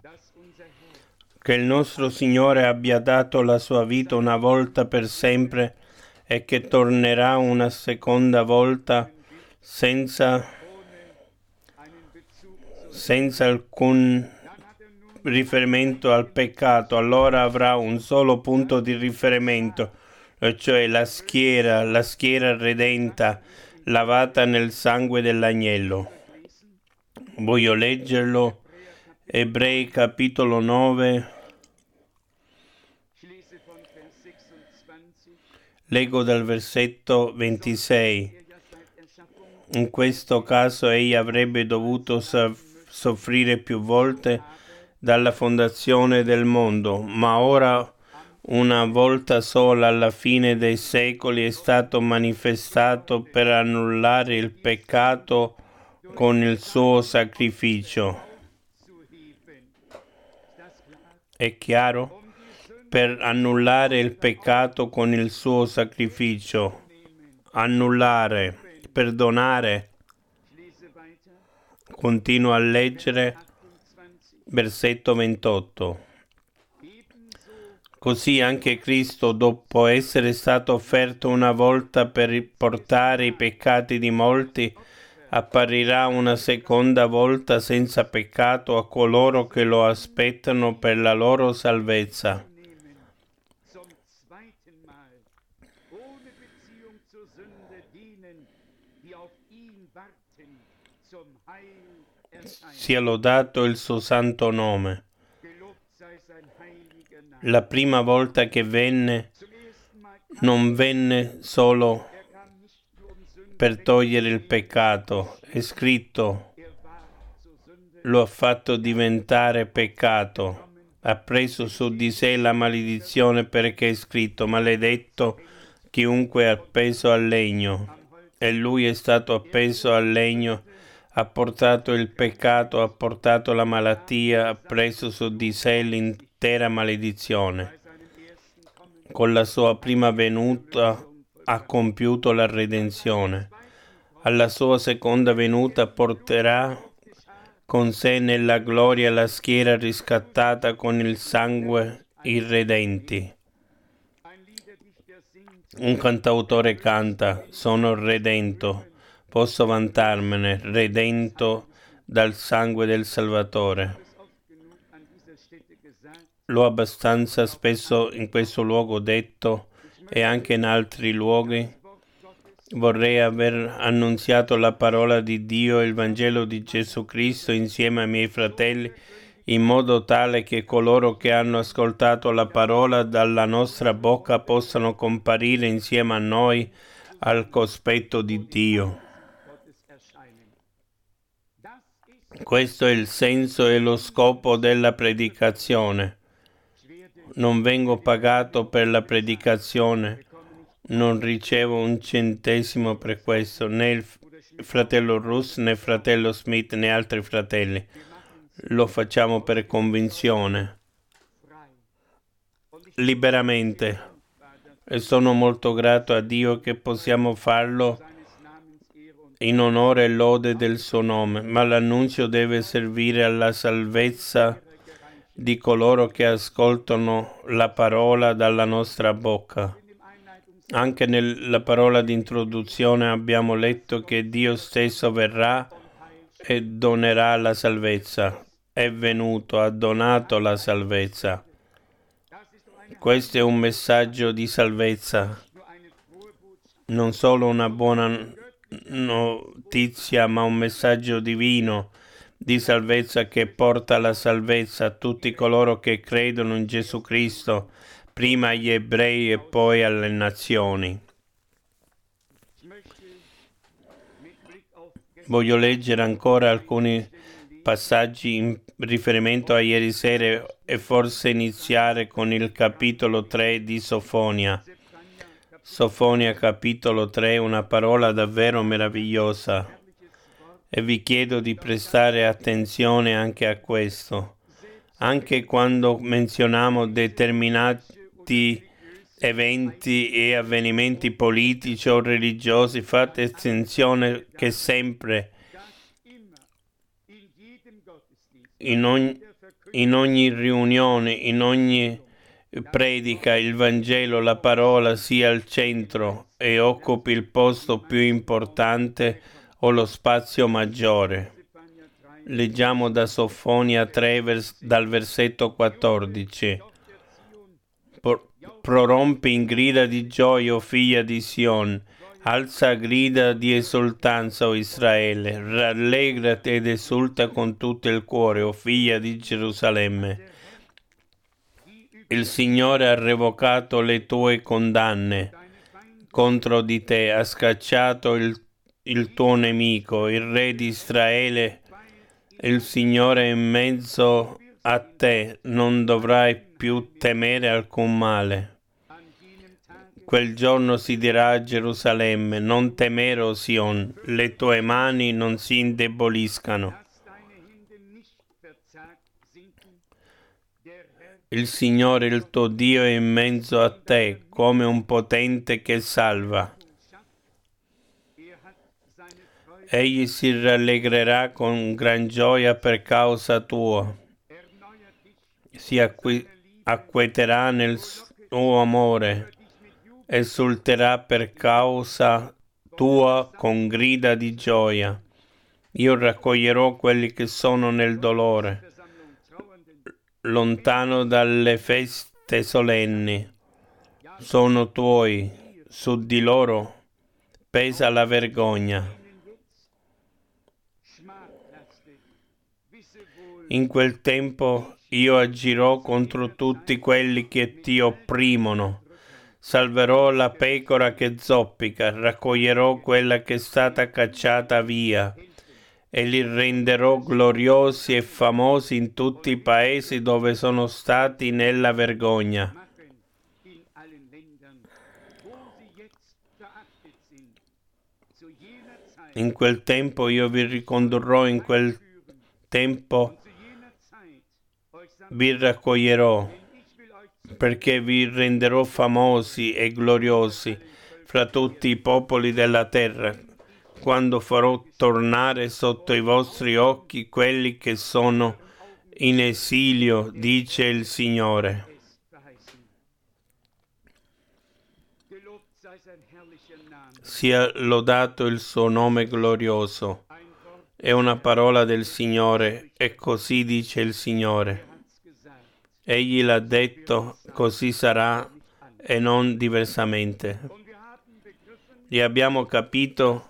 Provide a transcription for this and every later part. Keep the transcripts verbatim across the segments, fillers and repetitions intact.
che il nostro Signore abbia dato la sua vita una volta per sempre e che tornerà una seconda volta senza, senza alcun riferimento al peccato. Allora avrà un solo punto di riferimento, cioè la schiera, la schiera redenta, lavata nel sangue dell'agnello. Voglio leggerlo. Ebrei capitolo nove. Leggo dal versetto ventisei. In questo caso egli avrebbe dovuto soffrire più volte dalla fondazione del mondo, ma ora, una volta sola alla fine dei secoli, è stato manifestato per annullare il peccato con il suo sacrificio. È chiaro? Per annullare il peccato con il suo sacrificio. Annullare, perdonare. Continuo a leggere versetto ventotto. Così anche Cristo, dopo essere stato offerto una volta per portare i peccati di molti, apparirà una seconda volta senza peccato a coloro che lo aspettano per la loro salvezza. Sia lodato il suo santo nome. La prima volta che venne, non venne solo per togliere il peccato. È scritto, lo ha fatto diventare peccato. Ha preso su di sé la maledizione, perché è scritto, maledetto chiunque è appeso al legno. E lui è stato appeso al legno, ha portato il peccato, ha portato la malattia, ha preso su di sé l'intera maledizione. Con la sua prima venuta ha compiuto la redenzione. Alla sua seconda venuta porterà con sé nella gloria la schiera riscattata con il sangue irredenti. Un cantautore canta, sono redento, posso vantarmene, redento dal sangue del Salvatore. L'ho abbastanza spesso in questo luogo detto e anche in altri luoghi. Vorrei aver annunziato la parola di Dio e il Vangelo di Gesù Cristo insieme ai miei fratelli, in modo tale che coloro che hanno ascoltato la parola dalla nostra bocca possano comparire insieme a noi al cospetto di Dio. Questo è il senso e lo scopo della predicazione. Non vengo pagato per la predicazione, non ricevo un centesimo per questo, né il fratello Russ, né il fratello Smith, né altri fratelli. Lo facciamo per convinzione, liberamente. E sono molto grato a Dio che possiamo farlo in onore e lode del suo nome, ma l'annunzio deve servire alla salvezza di coloro che ascoltano la parola dalla nostra bocca. Anche nella parola di introduzione abbiamo letto che Dio stesso verrà e donerà la salvezza. È venuto, ha donato la salvezza. Questo è un messaggio di salvezza, non solo una buona notizia, ma un messaggio divino di salvezza che porta la salvezza a tutti coloro che credono in Gesù Cristo, prima agli ebrei e poi alle nazioni. Voglio leggere ancora alcuni passaggi in riferimento a ieri sera e forse iniziare con il capitolo tre di Sofonia. Sofonia capitolo tre, una parola davvero meravigliosa, e vi chiedo di prestare attenzione anche a questo. Anche quando menzioniamo determinati eventi e avvenimenti politici o religiosi, fate attenzione che sempre in ogni, in ogni riunione, in ogni predica, il Vangelo, la parola sia al centro e occupi il posto più importante o lo spazio maggiore. Leggiamo da Sofonia tre, vers- dal versetto quattordici. Pro- prorompi in grida di gioia, o figlia di Sion, alza grida di esultanza, o Israele, rallegrati ed esulta con tutto il cuore, o figlia di Gerusalemme. Il Signore ha revocato le tue condanne contro di te, ha scacciato il, il tuo nemico, il Re di Israele. Il Signore è in mezzo a te, non dovrai più temere alcun male. Quel giorno si dirà a Gerusalemme: non temere, o Sion, le tue mani non si indeboliscano. Il Signore, il tuo Dio, è in mezzo a te, come un potente che salva. Egli si rallegrerà con gran gioia per causa tua. Si acqui- acqueterà nel suo amore, esulterà per causa tua con grida di gioia. Io raccoglierò quelli che sono nel dolore, lontano dalle feste solenni. Sono tuoi, su di loro pesa la vergogna. In quel tempo io agirò contro tutti quelli che ti opprimono. Salverò la pecora che zoppica, raccoglierò quella che è stata cacciata via e li renderò gloriosi e famosi in tutti i paesi dove sono stati nella vergogna. In quel tempo io vi ricondurrò, in quel tempo vi raccoglierò, perché vi renderò famosi e gloriosi fra tutti i popoli della terra, quando farò tornare sotto i vostri occhi quelli che sono in esilio, dice il Signore. Sia lodato il suo nome glorioso. È una parola del Signore, e così dice il Signore. Egli l'ha detto, così sarà e non diversamente. E abbiamo capito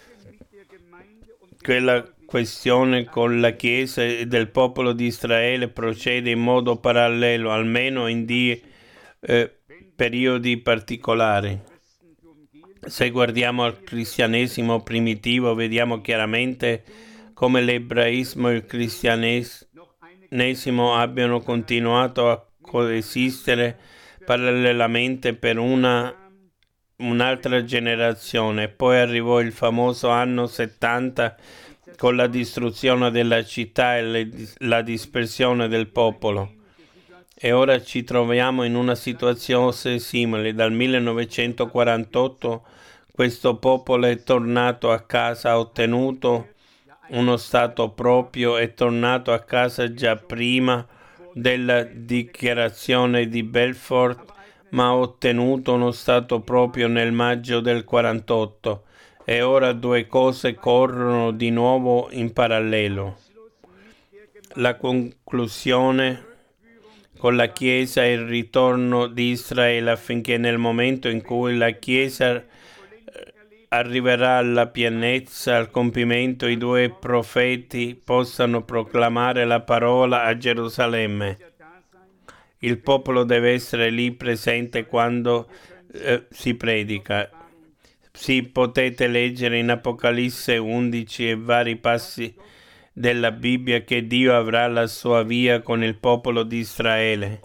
che la questione con la Chiesa e del popolo di Israele procede in modo parallelo, almeno in die, eh, periodi particolari. Se guardiamo al cristianesimo primitivo, vediamo chiaramente come l'ebraismo e il cristianesimo abbiano continuato a coesistere parallelamente per una un'altra generazione. Poi arrivò il famoso anno settanta con la distruzione della città e le, la dispersione del popolo. E ora ci troviamo in una situazione simile. Dal millenovecentoquarantotto questo popolo è tornato a casa, ha ottenuto uno Stato proprio, è tornato a casa già prima della dichiarazione di Balfour, ma ha ottenuto uno Stato proprio nel maggio del quarantotto, e ora due cose corrono di nuovo in parallelo. La conclusione con la Chiesa e il ritorno di Israele, affinché nel momento in cui la Chiesa arriverà alla pienezza, al compimento, i due profeti possano proclamare la parola a Gerusalemme. Il popolo deve essere lì presente quando eh, si predica. Sì, potete leggere in Apocalisse undici e vari passi della Bibbia che Dio avrà la sua via con il popolo di Israele.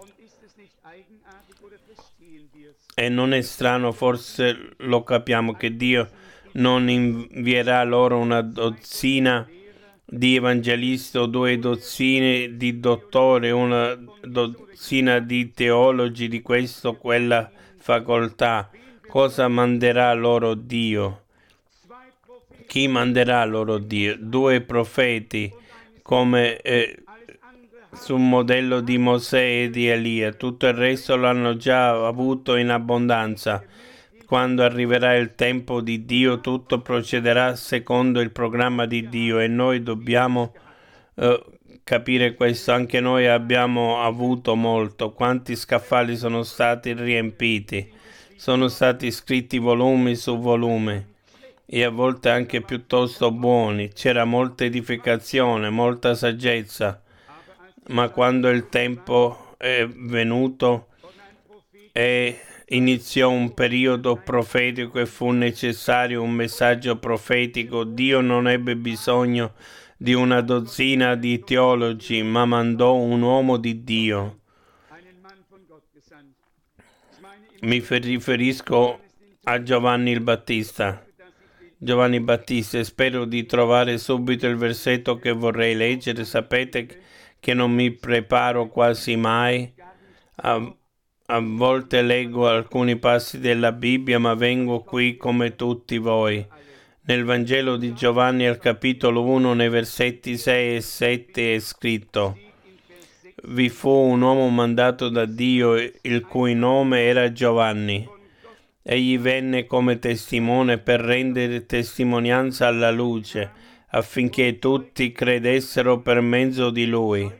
E non è strano, forse lo capiamo, che Dio non invierà loro una dozzina di evangelisti o due dozzine di dottori, una dozzina di teologi di questa o quella facoltà. Cosa manderà loro Dio? Chi manderà loro Dio? Due profeti come eh, sul modello di Mosè e di Elia. Tutto il resto l'hanno già avuto in abbondanza. Quando arriverà il tempo di Dio, tutto procederà secondo il programma di Dio e noi dobbiamo uh, capire questo. Anche noi abbiamo avuto molto. Quanti scaffali sono stati riempiti? Sono stati scritti volumi su volumi e a volte anche piuttosto buoni. C'era molta edificazione, molta saggezza, ma quando il tempo è venuto e iniziò un periodo profetico e fu necessario un messaggio profetico, Dio non ebbe bisogno di una dozzina di teologi, ma mandò un uomo di Dio. Mi riferisco a Giovanni il Battista. Giovanni Battista, e spero di trovare subito il versetto che vorrei leggere. Sapete che non mi preparo quasi mai. A, a volte leggo alcuni passi della Bibbia, ma vengo qui come tutti voi. Nel Vangelo di Giovanni, al capitolo uno, nei versetti sei e sette, è scritto: vi fu un uomo mandato da Dio, il cui nome era Giovanni. Egli venne come testimone per rendere testimonianza alla luce, affinché tutti credessero per mezzo di lui.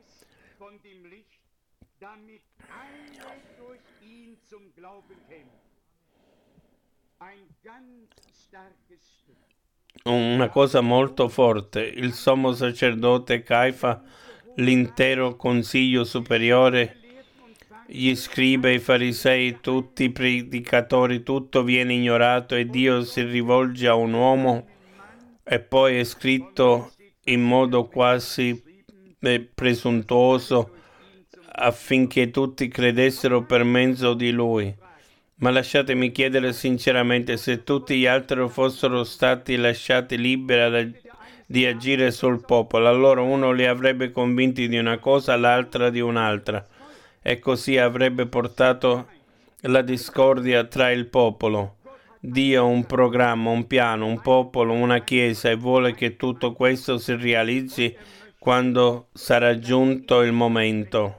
Una cosa molto forte. Il sommo sacerdote Caifa, l'intero consiglio superiore, gli scribi, i farisei, tutti i predicatori, tutto viene ignorato e Dio si rivolge a un uomo, e poi è scritto in modo quasi presuntuoso affinché tutti credessero per mezzo di lui. Ma lasciatemi chiedere sinceramente, se tutti gli altri fossero stati lasciati liberi di agire sul popolo, allora uno li avrebbe convinti di una cosa, l'altra di un'altra, e così avrebbe portato la discordia tra il popolo. Dio ha un programma, un piano, un popolo, una chiesa, e vuole che tutto questo si realizzi quando sarà giunto il momento.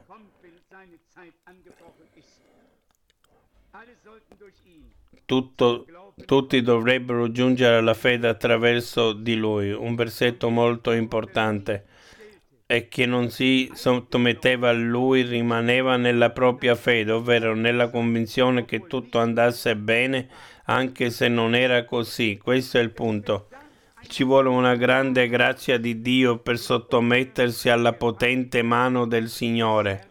Tutto, tutti dovrebbero giungere alla fede attraverso di lui. Un versetto molto importante è che non si sottometteva a lui, rimaneva nella propria fede, ovvero nella convinzione che tutto andasse bene, anche se non era così. Questo è il punto. Ci vuole una grande grazia di Dio per sottomettersi alla potente mano del Signore.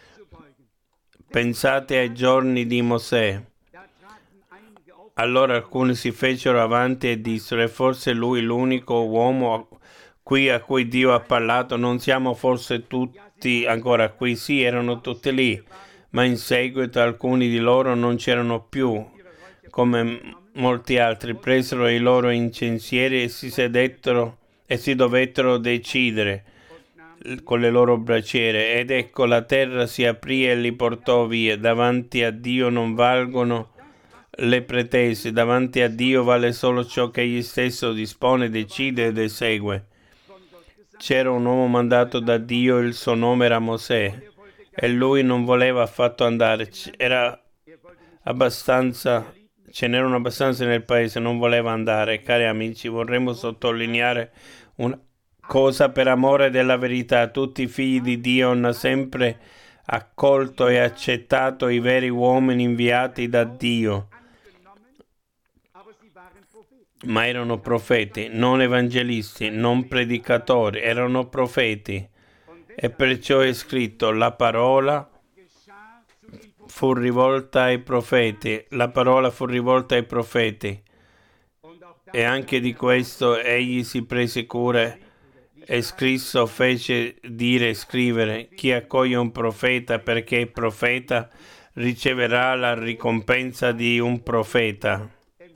Pensate ai giorni di Mosè. Allora alcuni si fecero avanti e dissero: è forse lui l'unico uomo qui a cui Dio ha parlato? Non siamo forse tutti ancora qui? Sì, erano tutti lì, ma in seguito alcuni di loro non c'erano più. Come molti altri, presero i loro incensieri e si sedettero e si dovettero decidere con le loro braciere, ed ecco la terra si aprì e li portò via. Davanti a Dio non valgono le pretese, davanti a Dio vale solo ciò che egli stesso dispone, decide ed esegue. C'era un uomo mandato da Dio, il suo nome era Mosè, e lui non voleva affatto andare. Era abbastanza, ce n'erano abbastanza nel paese, non voleva andare. Cari amici, vorremmo sottolineare una cosa per amore della verità. Tutti i figli di Dio hanno sempre accolto e accettato i veri uomini inviati da Dio, ma erano profeti, non evangelisti, non predicatori, erano profeti. E perciò è scritto: la parola fu rivolta ai profeti, la parola fu rivolta ai profeti. E anche di questo egli si prese cura e scrisse, fece dire e scrivere: chi accoglie un profeta perché è profeta riceverà la ricompensa di un profeta.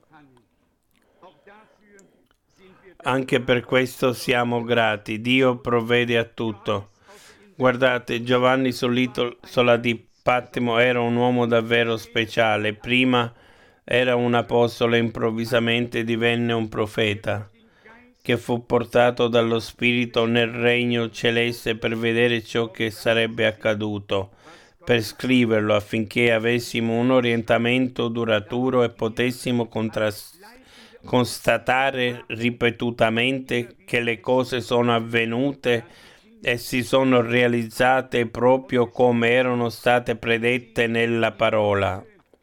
Anche per questo siamo grati. Dio provvede a tutto. Guardate, Giovanni sull'isola di Patmo era un uomo davvero speciale. Prima era un apostolo e improvvisamente divenne un profeta. che fu portato dallo Spirito nel regno celeste per vedere ciò che sarebbe accaduto, per scriverlo affinché avessimo un orientamento duraturo e potessimo contrastare constatare ripetutamente che le cose sono avvenute e si sono realizzate proprio come erano state predette nella parola.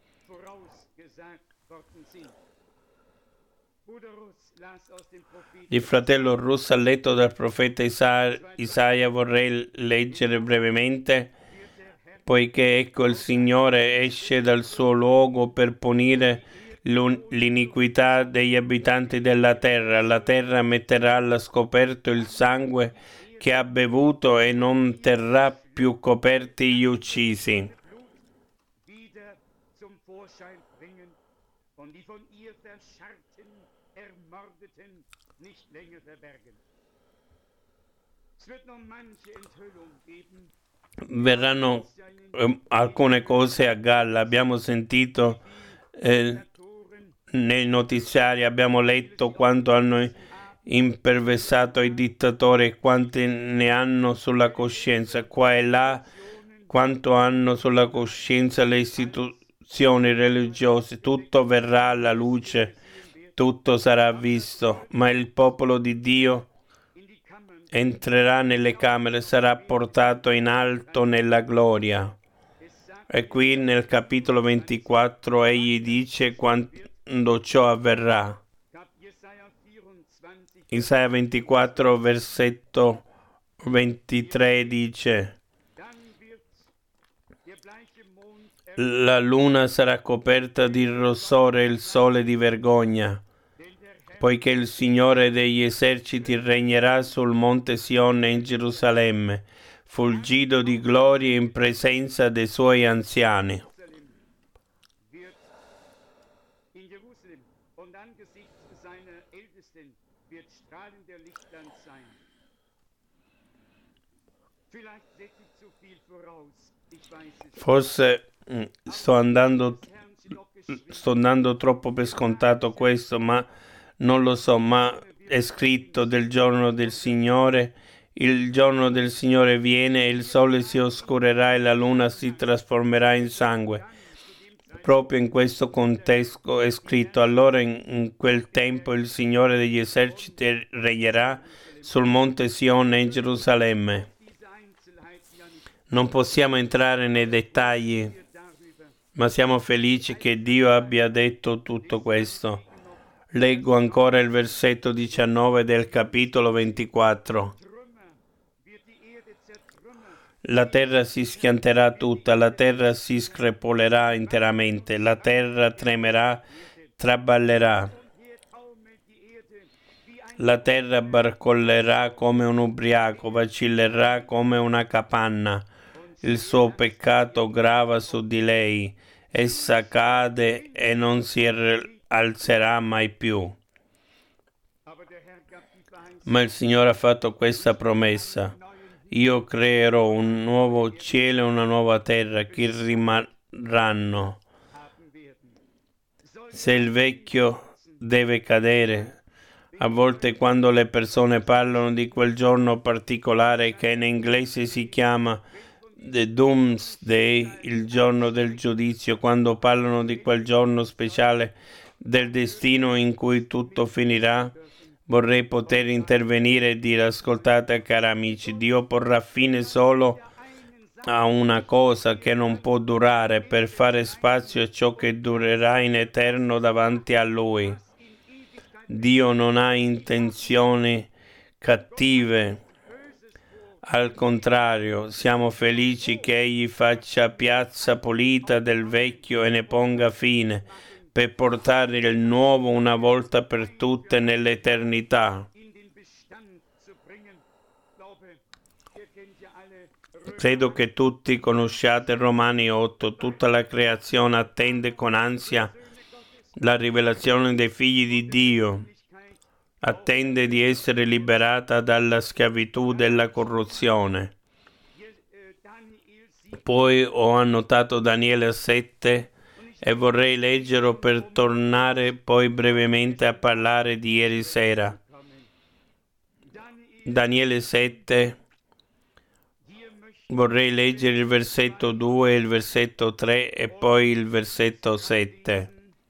Il fratello Russo ha letto dal profeta Isa- Isaia, vorrei leggere brevemente, poiché ecco il Signore esce dal suo luogo per punire l'iniquità degli abitanti della terra. La terra metterà allo scoperto il sangue che ha bevuto e non terrà più coperti gli uccisi. Verranno eh, alcune cose a galla. Abbiamo sentito eh, nei notiziari, abbiamo letto quanto hanno imperversato i dittatori e quanti ne hanno sulla coscienza, qua e là, quanto hanno sulla coscienza le istituzioni religiose. Tutto verrà alla luce, tutto sarà visto, ma il popolo di Dio entrerà nelle camere, sarà portato in alto nella gloria. E qui nel capitolo ventiquattro egli dice quando ciò avverrà. Isaia ventiquattro versetto ventitré dice: la luna sarà coperta di rossore e il sole di vergogna, poiché il Signore degli eserciti regnerà sul monte Sion in Gerusalemme, fulgido di gloria in presenza dei suoi anziani. Forse sto andando sto andando troppo per scontato questo, ma non lo so, ma è scritto del giorno del Signore. Il giorno del Signore viene e il sole si oscurerà e la luna si trasformerà in sangue. Proprio in questo contesto è scritto: allora in, in quel tempo il Signore degli eserciti regnerà sul monte Sion in Gerusalemme. Non possiamo entrare nei dettagli, ma siamo felici che Dio abbia detto tutto questo. Leggo ancora il versetto diciannove del capitolo ventiquattro. La terra si schianterà tutta, la terra si screpolerà interamente, la terra tremerà, traballerà. La terra barcollerà come un ubriaco, vacillerà come una capanna. Il suo peccato grava su di lei, essa cade e non si alzerà mai più. Ma il Signore ha fatto questa promessa: io creerò un nuovo cielo e una nuova terra che rimarranno. Se il vecchio deve cadere, a volte quando le persone parlano di quel giorno particolare che in inglese si chiama The Doomsday, il giorno del giudizio, quando parlano di quel giorno speciale del destino in cui tutto finirà, vorrei poter intervenire e dire: ascoltate cari amici, Dio porrà fine solo a una cosa che non può durare per fare spazio a ciò che durerà in eterno davanti a Lui. Dio non ha intenzioni cattive, al contrario, siamo felici che Egli faccia piazza pulita del vecchio e ne ponga fine, per portare il nuovo una volta per tutte nell'eternità. Credo che tutti conosciate Romani otto, tutta la creazione attende con ansia la rivelazione dei figli di Dio, attende di essere liberata dalla schiavitù della corruzione. Poi ho annotato Daniele sette e vorrei leggerlo per tornare poi brevemente a parlare di ieri sera. Daniele sette, vorrei leggere il versetto due, il versetto tre e poi il versetto sette.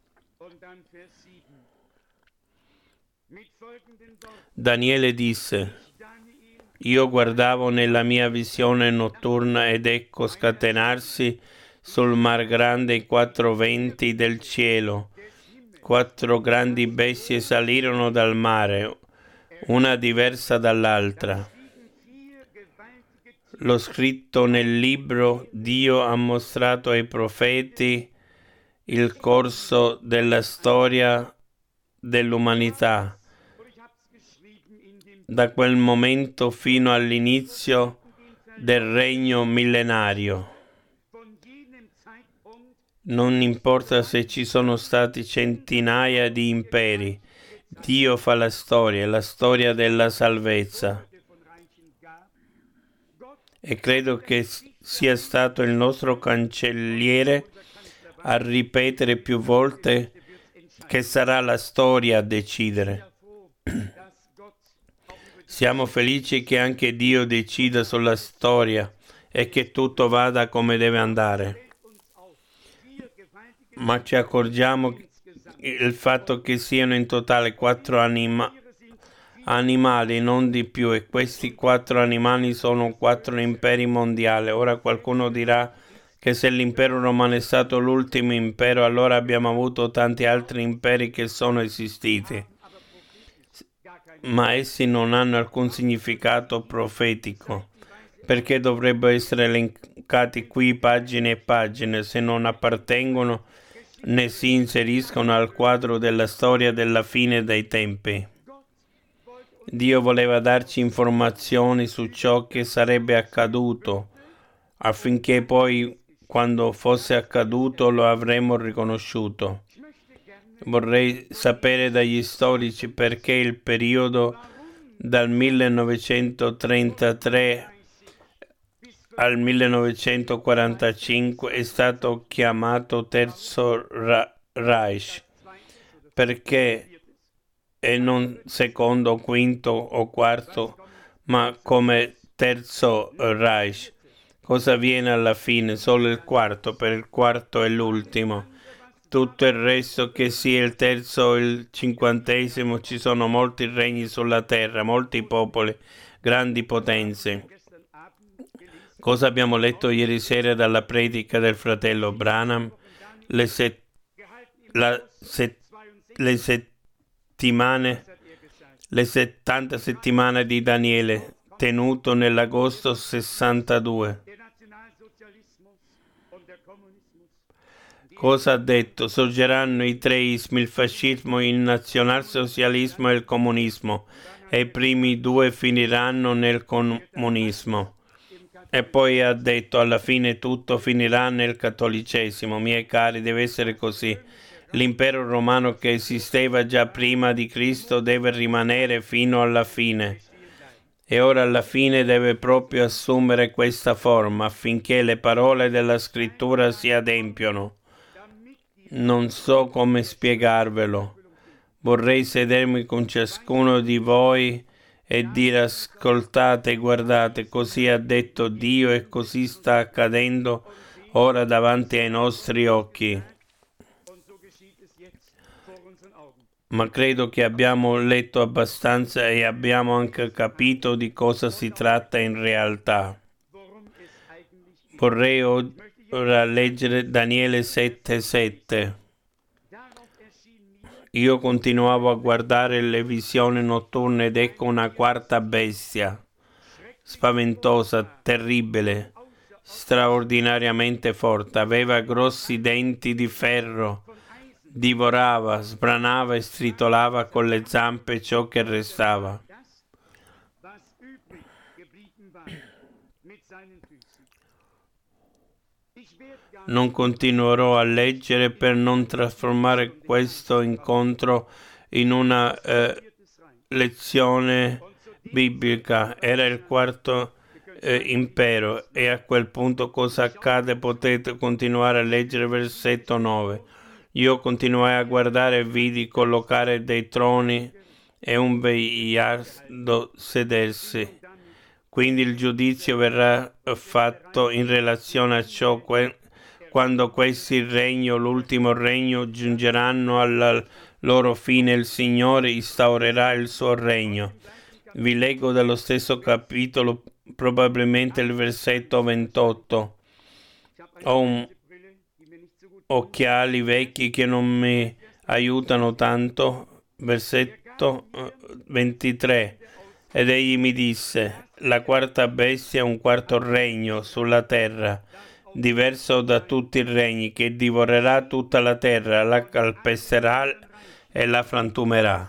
Daniele disse: io guardavo nella mia visione notturna ed ecco scatenarsi sul mar grande i quattro venti del cielo. Quattro grandi bestie salirono dal mare, una diversa dall'altra. Lo scritto nel libro, Dio ha mostrato ai profeti il corso della storia dell'umanità, da quel momento fino all'inizio del regno millenario. Non importa se ci sono stati centinaia di imperi, Dio fa la storia, la storia della salvezza. E credo che sia stato il nostro cancelliere a ripetere più volte che sarà la storia a decidere. Siamo felici che anche Dio decida sulla storia e che tutto vada come deve andare. Ma ci accorgiamo il fatto che siano in totale quattro anima- animali, non di più, e questi quattro animali sono quattro imperi mondiali. Ora qualcuno dirà che se l'impero romano è stato l'ultimo impero, allora abbiamo avuto tanti altri imperi che sono esistiti. Ma essi non hanno alcun significato profetico. Perché dovrebbero essere elencati qui pagine e pagine se non appartengono né si inseriscono al quadro della storia della fine dei tempi? Dio voleva darci informazioni su ciò che sarebbe accaduto, affinché poi, quando fosse accaduto, lo avremmo riconosciuto. Vorrei sapere dagli storici perché il periodo dal millenovecentotrentatré al millenovecentoquarantacinque è stato chiamato Terzo Reich. Perché e non secondo, quinto o quarto, ma come Terzo Reich? Cosa avviene alla fine? Solo il quarto, per il quarto è l'ultimo. Tutto il resto, che sia il terzo o il cinquantesimo, ci sono molti regni sulla terra, molti popoli, grandi potenze. Cosa abbiamo letto ieri sera dalla predica del fratello Branham? Le, set, la, set, le settimane, le settanta settimane di Daniele, tenuto nell'agosto sessantadue. Cosa ha detto? Sorgeranno i tre ismi, il fascismo, il nazionalsocialismo e il comunismo, e i primi due finiranno nel comunismo. E poi ha detto, alla fine tutto finirà nel cattolicesimo. Miei cari, deve essere così. L'impero romano che esisteva già prima di Cristo deve rimanere fino alla fine. E ora alla fine deve proprio assumere questa forma, affinché le parole della scrittura si adempiono. Non so come spiegarvelo. Vorrei sedermi con ciascuno di voi e dire: ascoltate, guardate, così ha detto Dio e così sta accadendo ora davanti ai nostri occhi. Ma credo che abbiamo letto abbastanza e abbiamo anche capito di cosa si tratta in realtà. Vorrei ora leggere Daniele sette sette. Io continuavo a guardare le visioni notturne ed ecco una quarta bestia, spaventosa, terribile, straordinariamente forte. Aveva grossi denti di ferro, divorava, sbranava e stritolava con le zampe ciò che restava. Non continuerò a leggere per non trasformare questo incontro in una eh, lezione biblica. Era il quarto eh, impero e a quel punto cosa accade? Potete continuare a leggere versetto nove. Io continuai a guardare e vidi collocare dei troni e un veiardo sedersi. Quindi il giudizio verrà fatto in relazione a ciò que- quando questi regno, l'ultimo regno, giungeranno alla loro fine, il Signore instaurerà il suo regno. Vi leggo dallo stesso capitolo, probabilmente il versetto ventotto. Ho un occhiali vecchi che non mi aiutano tanto. Versetto ventitré. Ed egli mi disse: la quarta bestia è un quarto regno sulla terra, diverso da tutti i regni, che divorerà tutta la terra, la calpesterà e la frantumerà.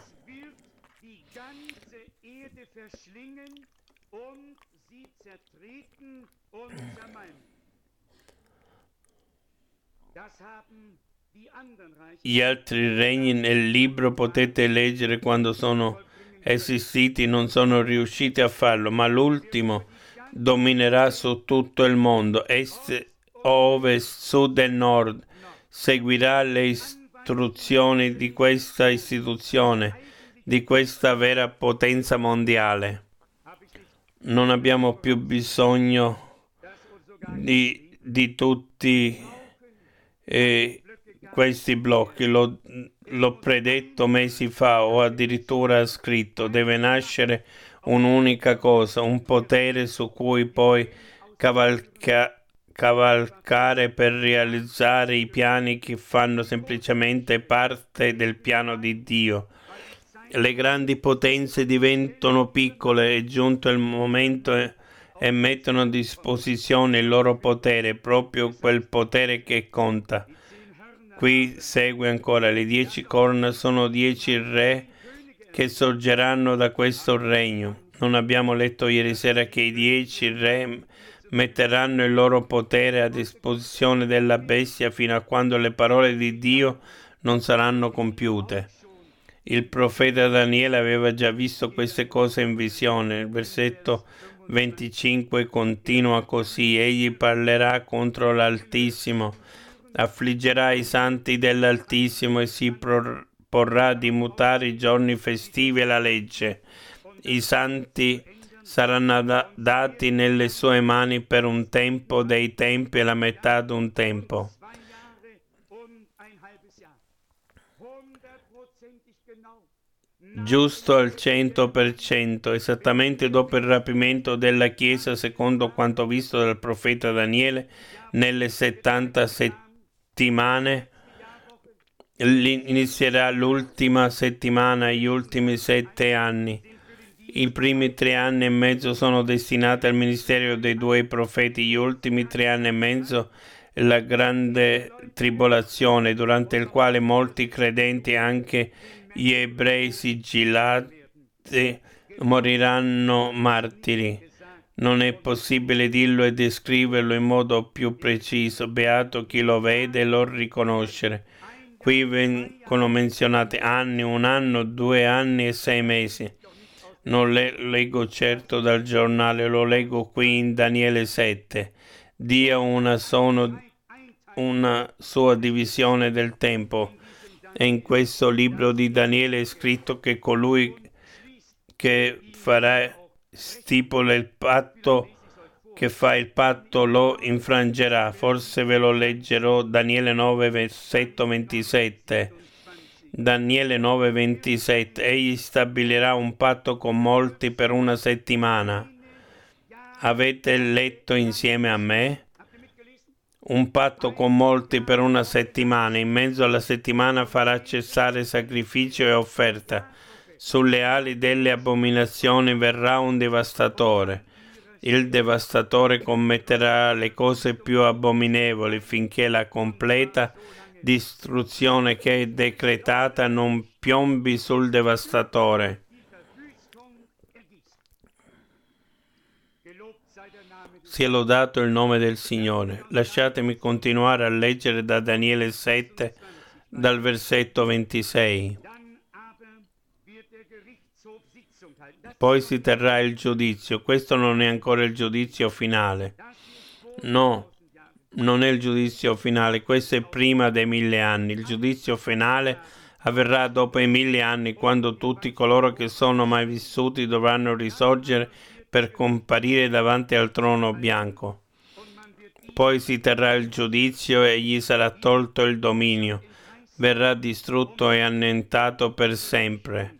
Gli altri regni nel libro potete leggere quando sono esistiti, non sono riusciti a farlo, ma l'ultimo dominerà su tutto il mondo, est, ovest, sud e nord, seguirà le istruzioni di questa istituzione, di questa vera potenza mondiale. Non abbiamo più bisogno di, di tutti eh, questi blocchi, l'ho, l'ho predetto mesi fa o addirittura scritto, deve nascere un'unica cosa, un potere su cui poi cavalca, cavalcare per realizzare i piani che fanno semplicemente parte del piano di Dio. Le grandi potenze diventano piccole, è giunto il momento e, e mettono a disposizione il loro potere, proprio quel potere che conta. Qui segue ancora: le dieci corna sono dieci re che sorgeranno da questo regno. Non abbiamo letto ieri sera che i dieci re metteranno il loro potere a disposizione della bestia fino a quando le parole di Dio non saranno compiute. Il profeta Daniele aveva già visto queste cose in visione. Il versetto venticinque continua così: egli parlerà contro l'Altissimo, affliggerà i santi dell'Altissimo e si proporrà di mutare i giorni festivi e la legge. I santi saranno da- dati nelle sue mani per un tempo dei tempi e la metà d'un tempo. Giusto al cento per cento, esattamente dopo il rapimento della Chiesa, secondo quanto visto dal profeta Daniele, nelle settanta settimane, inizierà l'ultima settimana, gli ultimi sette anni. I primi tre anni e mezzo sono destinati al ministero dei due profeti, gli ultimi tre anni e mezzo la grande tribolazione, durante il quale molti credenti, anche gli ebrei sigillati, moriranno martiri. Non è possibile dirlo e descriverlo in modo più preciso. Beato chi lo vede e lo riconoscere. Qui vengono menzionati anni, un anno, due anni e sei mesi. Non le leggo certo dal giornale, lo leggo qui in Daniele sette. Dio una sono una sua divisione del tempo. E in questo libro di Daniele è scritto che colui che farà stipola il patto, che fa il patto, lo infrangerà. Forse ve lo leggerò, Daniele nove, versetto ventisette. Daniele nove, ventisette. Egli stabilirà un patto con molti per una settimana. Avete letto insieme a me? Un patto con molti per una settimana. In mezzo alla settimana farà cessare sacrificio e offerta. Sulle ali delle abominazioni verrà un devastatore. Il devastatore commetterà le cose più abominevoli finché la completa distruzione che è decretata non piombi sul devastatore. Sia lodato il nome del Signore. Lasciatemi continuare a leggere da Daniele sette, dal versetto ventisei. Poi si terrà il giudizio. Questo non è ancora il giudizio finale. No, non è il giudizio finale. Questo è prima dei mille anni. Il giudizio finale avverrà dopo i mille anni, quando tutti coloro che sono mai vissuti dovranno risorgere per comparire davanti al trono bianco. Poi si terrà il giudizio e gli sarà tolto il dominio. Verrà distrutto e annientato per sempre.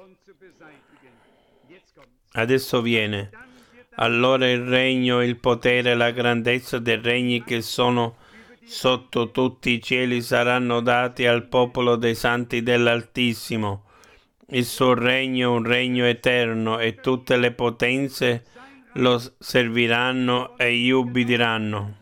Adesso viene. Allora il regno, il potere e la grandezza dei regni che sono sotto tutti i cieli saranno dati al popolo dei santi dell'Altissimo. Il suo regno è un regno eterno e tutte le potenze lo serviranno e gli ubbidiranno.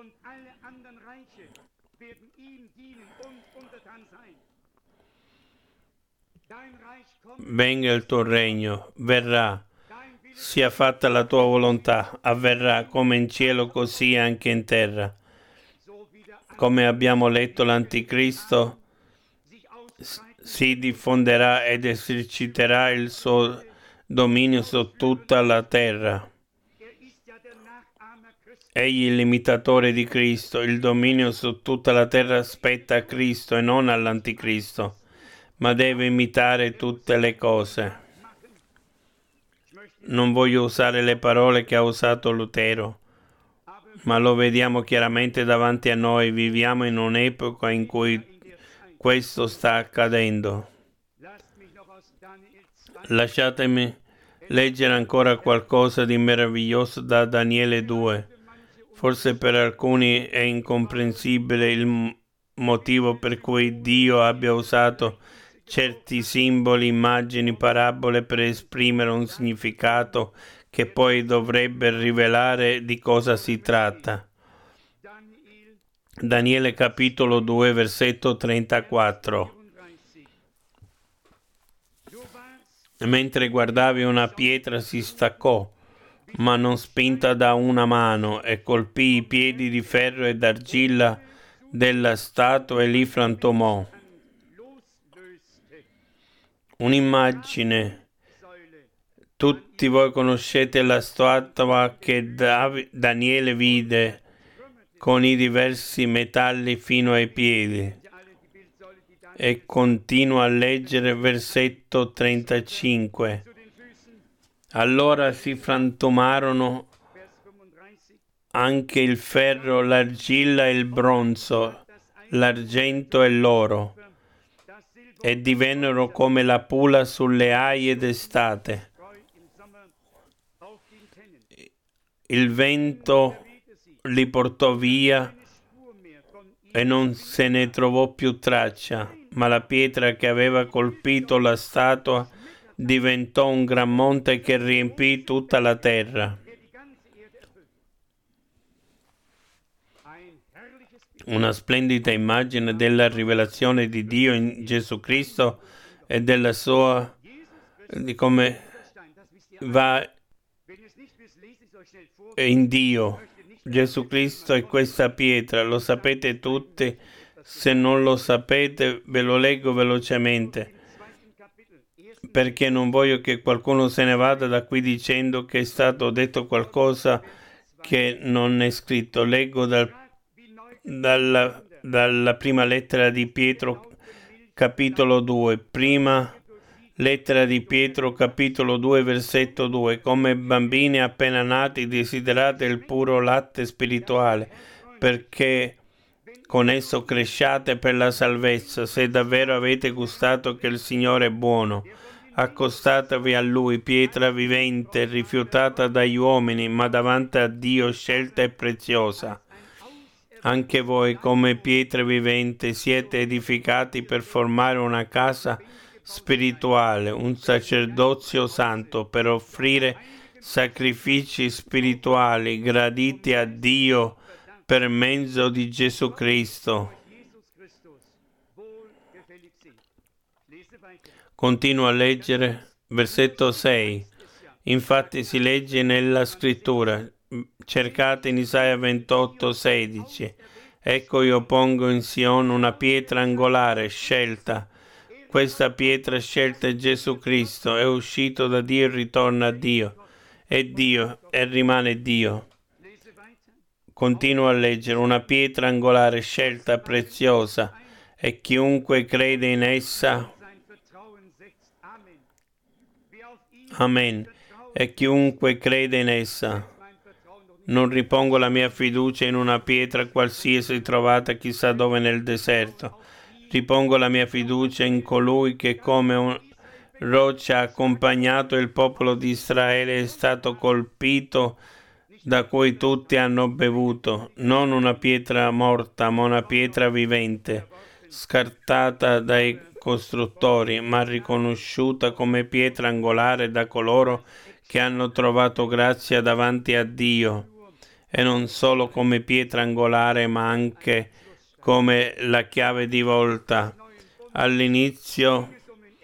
Venga il tuo regno, verrà, sia fatta la tua volontà, avverrà come in cielo così anche in terra. Come abbiamo letto, l'Anticristo si diffonderà ed eserciterà il suo dominio su tutta la terra. Egli è l'imitatore di Cristo, il dominio su tutta la terra spetta a Cristo e non all'Anticristo, ma deve imitare tutte le cose. Non voglio usare le parole che ha usato Lutero, ma lo vediamo chiaramente davanti a noi. Viviamo in un'epoca in cui questo sta accadendo. Lasciatemi leggere ancora qualcosa di meraviglioso da Daniele due. Forse per alcuni è incomprensibile il motivo per cui Dio abbia usato certi simboli, immagini, parabole per esprimere un significato che poi dovrebbe rivelare di cosa si tratta. Daniele capitolo due, versetto trentaquattro. Mentre guardavi, una pietra si staccò, ma non spinta da una mano, e colpì i piedi di ferro ed argilla della statua e li frantumò. Un'immagine. Tutti voi conoscete la statua che Dav- Daniele vide con i diversi metalli fino ai piedi. E continua a leggere versetto trentacinque. Allora si frantumarono anche il ferro, l'argilla e il bronzo, l'argento e l'oro, e divennero come la pula sulle aie d'estate. Il vento li portò via e non se ne trovò più traccia, ma la pietra che aveva colpito la statua diventò un gran monte che riempì tutta la terra. Una splendida immagine della rivelazione di Dio in Gesù Cristo e della sua, di come va in Dio. Gesù Cristo è questa pietra, lo sapete tutti. Se non lo sapete, ve lo leggo velocemente, perché non voglio che qualcuno se ne vada da qui dicendo che è stato detto qualcosa che non è scritto. Leggo dal, dalla, dalla prima lettera di Pietro, capitolo due. Prima lettera di Pietro, capitolo due, versetto due. Come bambini appena nati desiderate il puro latte spirituale, perché con esso cresciate per la salvezza, se davvero avete gustato che il Signore è buono. Accostatevi a Lui, pietra vivente, rifiutata dagli uomini, ma davanti a Dio scelta e preziosa. Anche voi, come pietre viventi, siete edificati per formare una casa spirituale, un sacerdozio santo, per offrire sacrifici spirituali graditi a Dio per mezzo di Gesù Cristo. Continuo a leggere versetto sei. Infatti si legge nella scrittura, cercate in Isaia ventotto, sedici. Ecco, io pongo in Sion una pietra angolare scelta. Questa pietra scelta è Gesù Cristo, è uscito da Dio e ritorna a Dio. È Dio e rimane Dio. Continuo a leggere, una pietra angolare scelta preziosa. e chiunque crede in essa. Amen. E chiunque crede in essa. Non ripongo la mia fiducia in una pietra qualsiasi trovata chissà dove nel deserto. Ripongo la mia fiducia in colui che come un roccia ha accompagnato il popolo di Israele, è stato colpito, da cui tutti hanno bevuto. Non una pietra morta, ma una pietra vivente, scartata dai costruttori, ma riconosciuta come pietra angolare da coloro che hanno trovato grazia davanti a Dio. E non solo come pietra angolare, ma anche come la chiave di volta. All'inizio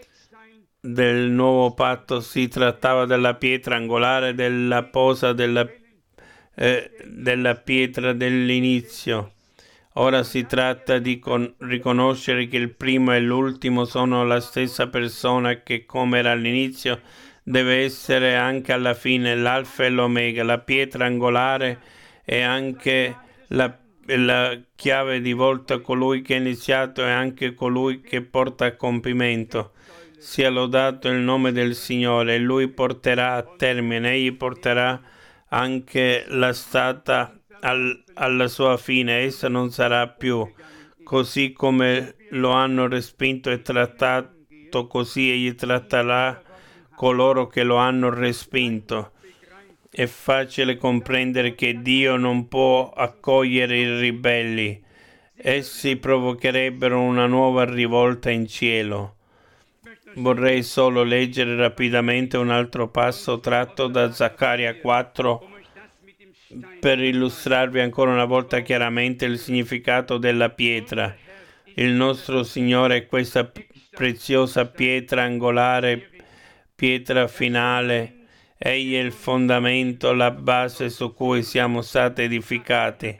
del nuovo patto si trattava della pietra angolare, della posa della, eh, della pietra dell'inizio. Ora si tratta di con- riconoscere che il primo e l'ultimo sono la stessa persona, che come era all'inizio deve essere anche alla fine, l'alfa e l'omega, la pietra angolare e anche la, la chiave di volta, colui che ha iniziato e anche colui che porta a compimento. Sia lodato il nome del Signore, e Lui porterà a termine, Egli porterà anche la stata al, alla sua fine, essa non sarà più. Così come lo hanno respinto e trattato, così Egli tratterà coloro che lo hanno respinto. È facile comprendere che Dio non può accogliere i ribelli. Essi provocherebbero una nuova rivolta in cielo. Vorrei solo leggere rapidamente un altro passo tratto da Zaccaria quattro per illustrarvi ancora una volta chiaramente il significato della pietra. Il nostro Signore è questa preziosa pietra angolare, pietra finale. Egli è il fondamento, la base su cui siamo stati edificati.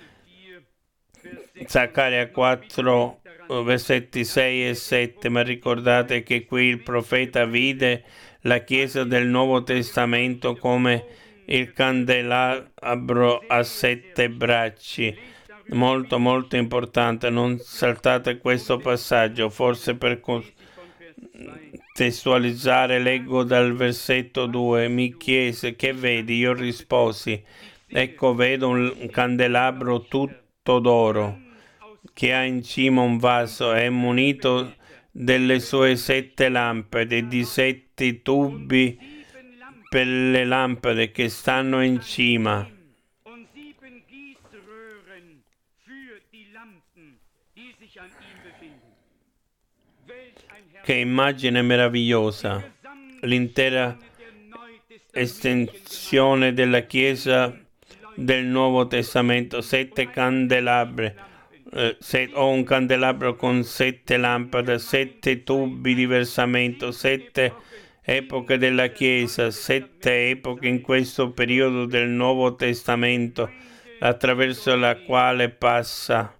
Zaccaria quattro, versetti sei e sette, ma ricordate che qui il profeta vide la Chiesa del Nuovo Testamento come il candelabro a sette bracci. Molto molto importante, non saltate questo passaggio, forse per contestualizzare leggo dal versetto due. Mi chiese: che vedi? Io risposi: ecco, vedo un candelabro tutto d'oro, che ha in cima un vaso, è munito delle sue sette lampade e di sette tubi per le lampade che stanno in cima. Che immagine meravigliosa! L'intera estensione della Chiesa del Nuovo Testamento, sette candelabri, eh, se, o un candelabro con sette lampade, sette tubi di versamento, sette epoche della Chiesa, sette epoche in questo periodo del Nuovo Testamento, attraverso la quale passa.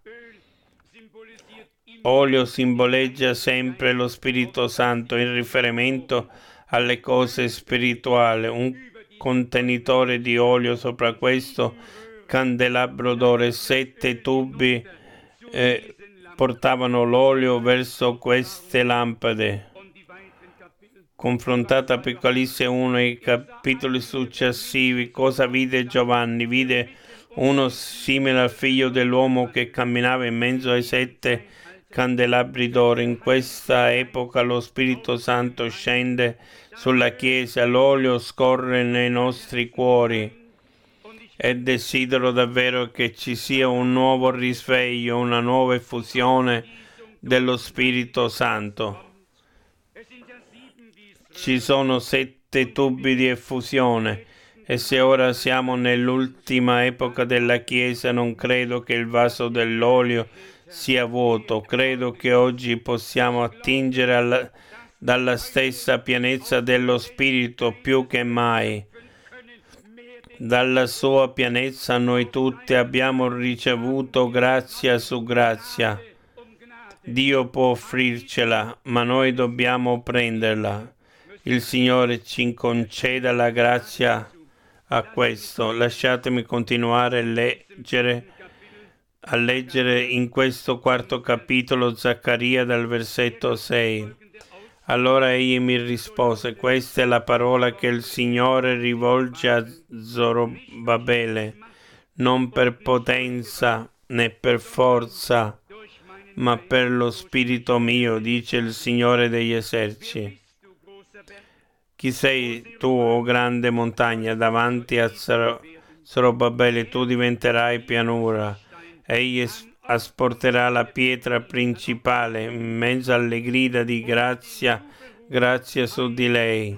Olio simboleggia sempre lo Spirito Santo in riferimento alle cose spirituali. Un contenitore di olio sopra questo candelabro d'oro, sette tubi eh, portavano l'olio verso queste lampade. Confrontata Apocalisse uno e i capitoli successivi, cosa vide Giovanni? Vide uno simile al figlio dell'uomo che camminava in mezzo ai sette candelabri d'oro. In questa epoca lo Spirito Santo scende sulla Chiesa, l'olio scorre nei nostri cuori e desidero davvero che ci sia un nuovo risveglio, una nuova effusione dello Spirito Santo. Ci sono sette tubi di effusione e se ora siamo nell'ultima epoca della Chiesa, non credo che il vaso dell'olio sia vuoto. Credo che oggi possiamo attingere alla, dalla stessa pienezza dello Spirito più che mai. Dalla sua pienezza noi tutti abbiamo ricevuto grazia su grazia. Dio può offrircela, ma noi dobbiamo prenderla. Il Signore ci conceda la grazia a questo. Lasciatemi continuare a leggere a leggere in questo quarto capitolo Zaccaria dal versetto sei. Allora egli mi rispose: questa è la parola che il Signore rivolge a Zorobabele, non per potenza né per forza, ma per lo spirito mio, dice il Signore degli eserciti. Chi sei tu, o grande montagna? Davanti a Zorobabele tu diventerai pianura. Egli asporterà la pietra principale in mezzo alle grida di grazia, grazia su di lei.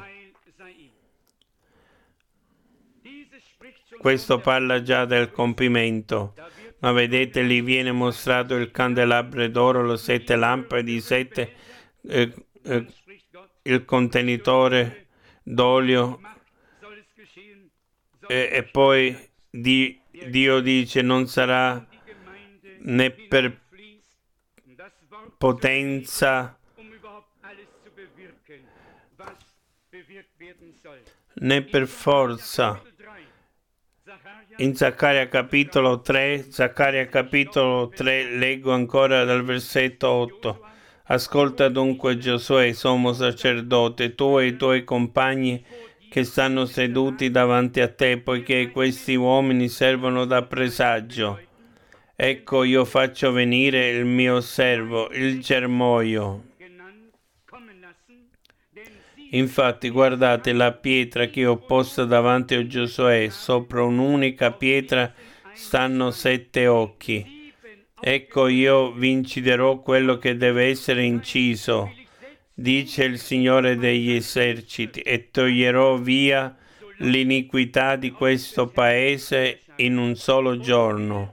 Questo parla già del compimento, ma vedete, lì viene mostrato il candelabro d'oro, le sette lampade di sette, eh, eh, il contenitore d'olio, e, e poi di, Dio dice: non sarà né per potenza né per forza. In Zaccaria capitolo tre, Zaccaria capitolo tre, leggo ancora dal versetto otto. Ascolta dunque, Giosuè, sommo sacerdote, tu e i tuoi compagni che stanno seduti davanti a te, poiché questi uomini servono da presagio. Ecco, io faccio venire il mio servo, il germoglio. Infatti, guardate la pietra che ho posta davanti a Giosuè, sopra un'unica pietra stanno sette occhi. Ecco, io vi inciderò quello che deve essere inciso, dice il Signore degli eserciti, e toglierò via l'iniquità di questo paese in un solo giorno.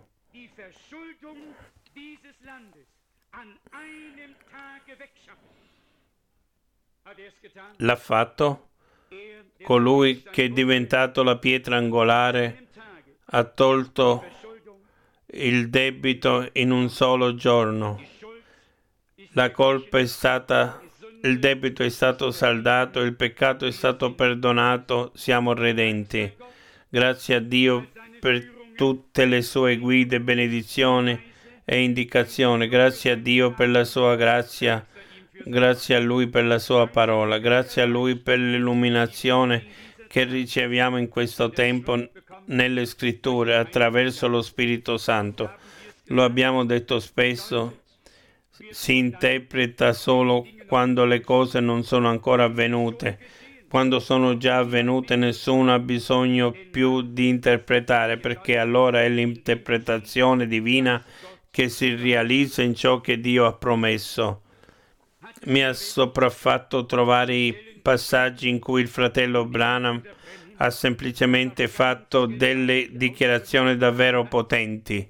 L'ha fatto colui che è diventato la pietra angolare, ha tolto il debito in un solo giorno. La colpa è stata, il debito è stato saldato, il peccato è stato perdonato, siamo redenti. Grazie a Dio per tutte le sue guide, benedizioni e indicazioni. Grazie a Dio per la sua grazia. Grazie a Lui per la sua parola, grazie a Lui per l'illuminazione che riceviamo in questo tempo nelle scritture attraverso lo Spirito Santo. Lo abbiamo detto spesso, si interpreta solo quando le cose non sono ancora avvenute. Quando sono già avvenute nessuno ha bisogno più di interpretare, perché allora è l'interpretazione divina che si realizza in ciò che Dio ha promesso. Mi ha sopraffatto trovare i passaggi in cui il fratello Branham ha semplicemente fatto delle dichiarazioni davvero potenti.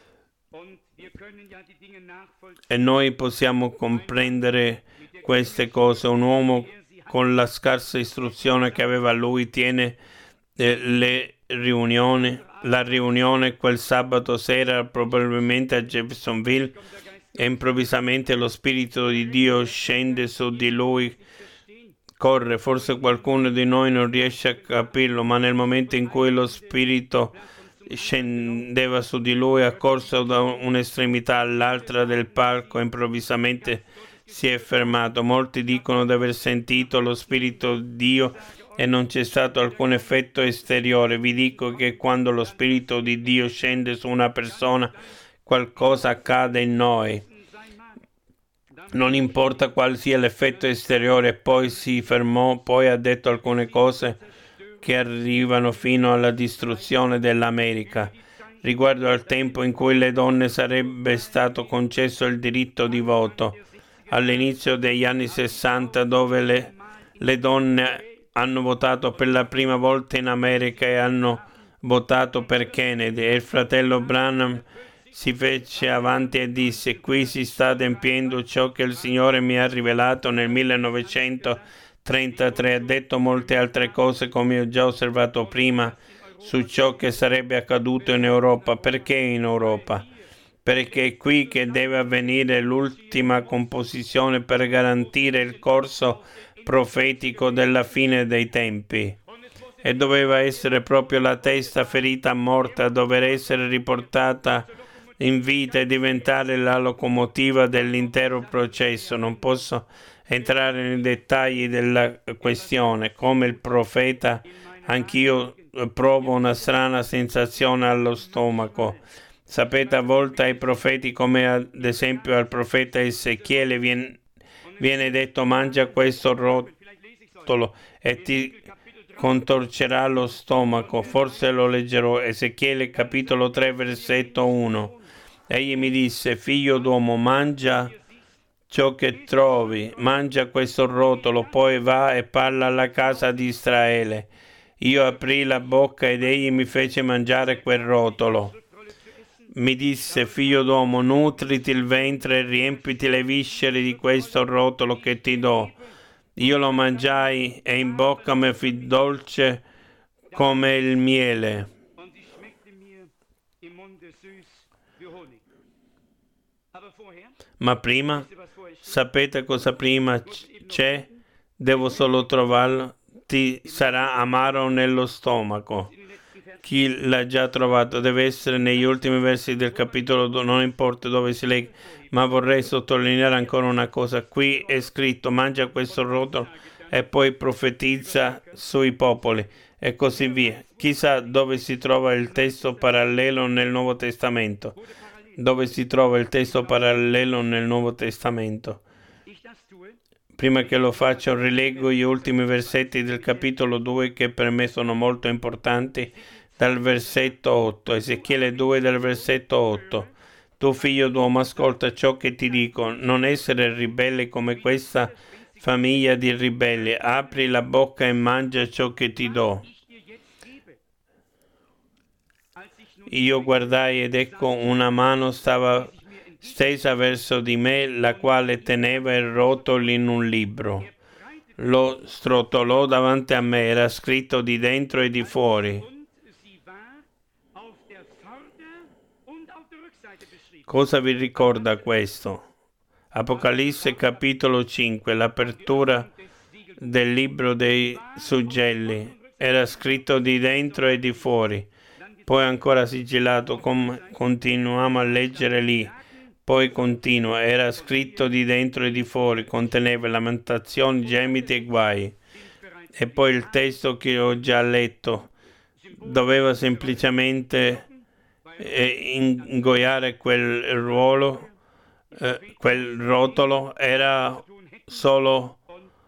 E noi possiamo comprendere queste cose. Un uomo con la scarsa istruzione che aveva lui tiene eh, le riunioni, la riunione quel sabato sera probabilmente a Jeffersonville, e improvvisamente lo Spirito di Dio scende su di lui, corre. Forse qualcuno di noi non riesce a capirlo, ma nel momento in cui lo Spirito scendeva su di lui, ha corso da un'estremità all'altra del palco, improvvisamente si è fermato. Molti dicono di aver sentito lo Spirito di Dio e non c'è stato alcun effetto esteriore. Vi dico che quando lo Spirito di Dio scende su una persona, qualcosa accade in noi. Non importa quale sia l'effetto esteriore. Poi si fermò, poi ha detto alcune cose che arrivano fino alla distruzione dell'America, riguardo al tempo in cui le donne sarebbe stato concesso il diritto di voto, all'inizio degli anni sessanta, dove le, le donne hanno votato per la prima volta in America e hanno votato per Kennedy, e il fratello Branham si fece avanti e disse: qui si sta adempiendo ciò che il Signore mi ha rivelato nel millenovecentotrentatré. Ha detto molte altre cose, come ho già osservato prima, su ciò che sarebbe accaduto in Europa. Perché in Europa? Perché è qui che deve avvenire l'ultima composizione per garantire il corso profetico della fine dei tempi. E doveva essere proprio la testa ferita morta a dover essere riportata invita a diventare la locomotiva dell'intero processo. Non posso entrare nei dettagli della questione. Come il profeta, anch'io provo una strana sensazione allo stomaco. Sapete, a volte ai profeti, come ad esempio al profeta Ezechiele, viene, viene detto: mangia questo rotolo e ti contorcerà lo stomaco. Forse lo leggerò. Ezechiele capitolo tre versetto uno. Egli mi disse: figlio d'uomo, mangia ciò che trovi, mangia questo rotolo, poi va e parla alla casa di Israele. Io aprì la bocca ed egli mi fece mangiare quel rotolo. Mi disse: figlio d'uomo, nutriti il ventre e riempiti le viscere di questo rotolo che ti do. Io lo mangiai e in bocca mi fu dolce come il miele. Ma prima, sapete cosa prima c'è? Devo solo trovarlo. Ti sarà amaro nello stomaco. Chi l'ha già trovato deve essere negli ultimi versi del capitolo due, non importa dove si legga, ma vorrei sottolineare ancora una cosa. Qui è scritto: mangia questo rotolo e poi profetizza sui popoli e così via. Chissà dove si trova il testo parallelo nel Nuovo Testamento. Dove si trova il testo parallelo nel Nuovo Testamento? Prima che lo faccia, rileggo gli ultimi versetti del capitolo due che per me sono molto importanti, dal versetto otto. Ezechiele due dal versetto otto. Tu figlio d'uomo, ascolta ciò che ti dico, non essere ribelle come questa famiglia di ribelli. Apri la bocca e mangia ciò che ti do. Io guardai ed ecco una mano stava stesa verso di me, la quale teneva il rotolo in un libro. Lo strotolò davanti a me, era scritto di dentro e di fuori. Cosa vi ricorda questo? Apocalisse capitolo cinque, l'apertura del libro dei suggelli. Era scritto di dentro e di fuori. Poi ancora sigillato, com- continuiamo a leggere lì. Poi continua, era scritto di dentro e di fuori, conteneva lamentazioni, gemiti e guai. E poi il testo che ho già letto doveva semplicemente eh, ingoiare quel ruolo, eh, quel rotolo, era solo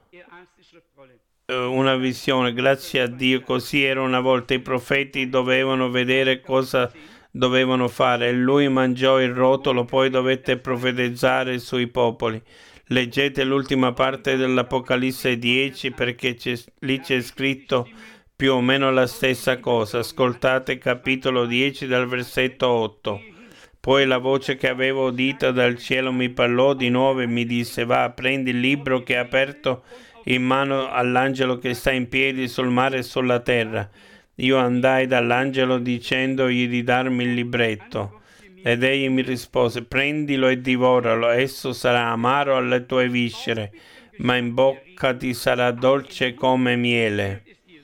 una visione. Grazie a Dio, così era una volta. I profeti dovevano vedere cosa dovevano fare e lui mangiò il rotolo, poi dovette profetizzare sui popoli. Leggete l'ultima parte dell'Apocalisse dieci perché c'è, lì c'è scritto più o meno la stessa cosa. Ascoltate capitolo dieci dal versetto otto. Poi la voce che avevo udita dal cielo mi parlò di nuovo e mi disse: va, prendi il libro che è aperto in mano all'angelo che sta in piedi sul mare e sulla terra. Io andai dall'angelo dicendogli di darmi il libretto. Ed egli mi rispose: prendilo e divoralo, esso sarà amaro alle tue viscere, ma in bocca ti sarà dolce come miele.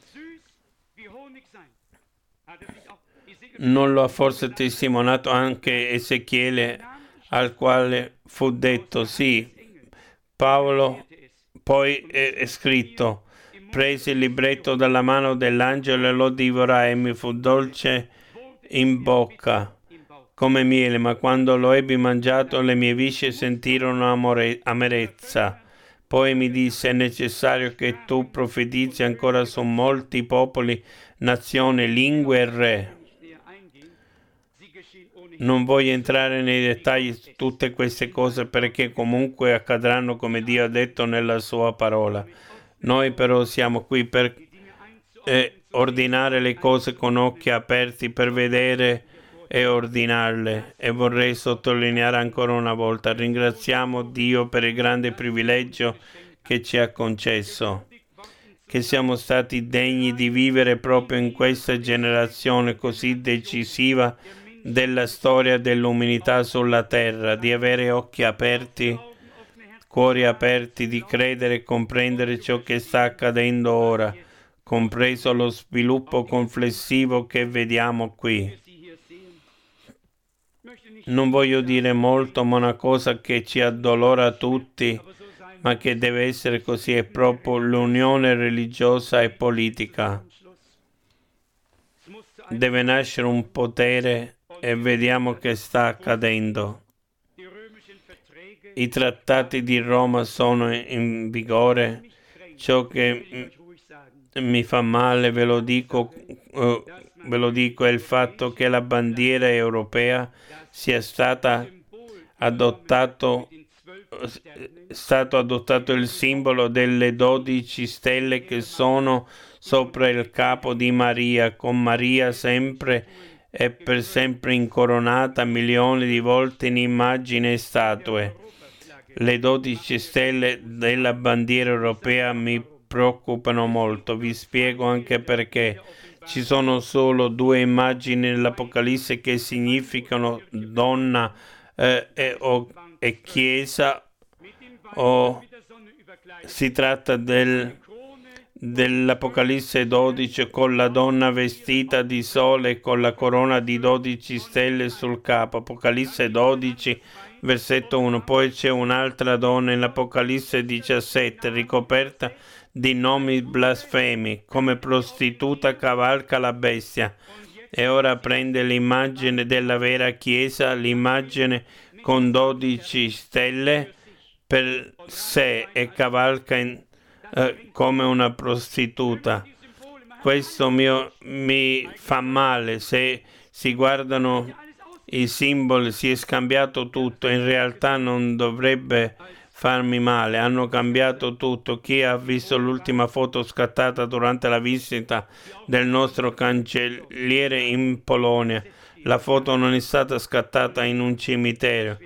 Non lo ha forse testimoniato anche Ezechiele, al quale fu detto: sì, Paolo poi è, è scritto: presi il libretto dalla mano dell'angelo e lo divorai e mi fu dolce in bocca come miele, ma quando lo ebbi mangiato le mie viscere sentirono amore, amarezza. Poi mi disse: è necessario che tu profetizzi ancora su molti popoli, nazioni, lingue e re. Non voglio entrare nei dettagli di tutte queste cose perché comunque accadranno come Dio ha detto nella sua parola. Noi però siamo qui per eh, ordinare le cose con occhi aperti, per vedere e ordinarle. E vorrei sottolineare ancora una volta: ringraziamo Dio per il grande privilegio che ci ha concesso, che siamo stati degni di vivere proprio in questa generazione così decisiva della storia dell'umanità sulla terra, di avere occhi aperti, cuori aperti, di credere e comprendere ciò che sta accadendo ora, compreso lo sviluppo complessivo che vediamo qui. Non voglio dire molto, ma una cosa che ci addolora a tutti, ma che deve essere così, è proprio l'unione religiosa e politica. Deve nascere un potere e vediamo che sta accadendo. I trattati di Roma sono in vigore. Ciò che mi fa male, ve lo dico, uh, ve lo dico, è il fatto che la bandiera europea sia stata adottato, è stato adottato il simbolo delle dodici stelle che sono sopra il capo di Maria, con Maria sempre e per sempre incoronata milioni di volte in immagini e statue. Le dodici stelle della bandiera europea mi preoccupano molto. Vi spiego anche perché. Ci sono solo due immagini nell'Apocalisse che significano donna eh, e, o, e chiesa, o si tratta del, dell'Apocalisse dodici con la donna vestita di sole e con la corona di dodici stelle sul capo. Apocalisse dodici versetto uno. Poi c'è un'altra donna nell'Apocalisse diciassette ricoperta di nomi blasfemi, come prostituta cavalca la bestia. E ora prende l'immagine della vera Chiesa, l'immagine con dodici stelle per sé e cavalca in, eh, come una prostituta. Questo mio, mi fa male. Se si guardano i simboli, si è scambiato tutto. In realtà non dovrebbe farmi male, hanno cambiato tutto. Chi ha visto l'ultima foto scattata durante la visita del nostro cancelliere in Polonia? La foto non è stata scattata in un cimitero.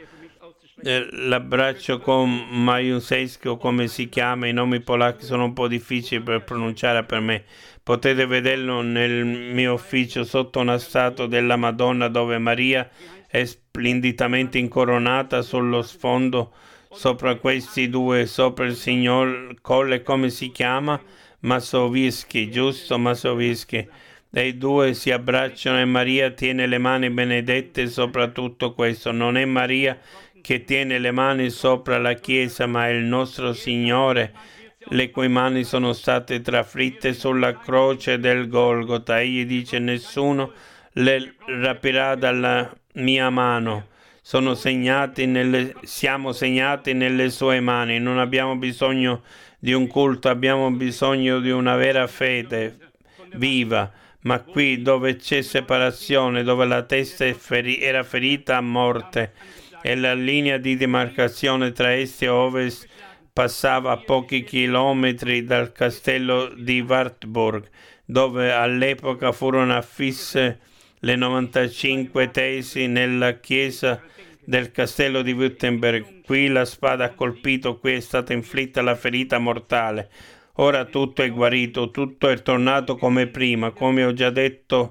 L'abbraccio con Majusewski, o come si chiama, i nomi polacchi sono un po' difficili per pronunciare per me. Potete vederlo nel mio ufficio sotto una statua della Madonna dove Maria è splendidamente incoronata sullo sfondo. Sopra questi due, sopra il signor Colle, come si chiama? Mazowiecki, giusto? Mazowiecki. E i due si abbracciano e Maria tiene le mani benedette sopra tutto questo. Non è Maria che tiene le mani sopra la Chiesa, ma è il nostro Signore, le cui mani sono state trafritte sulla croce del Golgota. Egli dice: nessuno le rapirà dalla mia mano. Sono segnati nelle, siamo segnati nelle sue mani. Non abbiamo bisogno di un culto, abbiamo bisogno di una vera fede viva. Ma qui dove c'è separazione, dove la testa feri- era ferita a morte e la linea di demarcazione tra est e ovest passava a pochi chilometri dal castello di Wartburg, dove all'epoca furono affisse le novantacinque tesi nella chiesa del castello di Wittenberg. Qui la spada ha colpito, qui è stata inflitta la ferita mortale. Ora tutto è guarito, tutto è tornato come prima. Come ho già detto,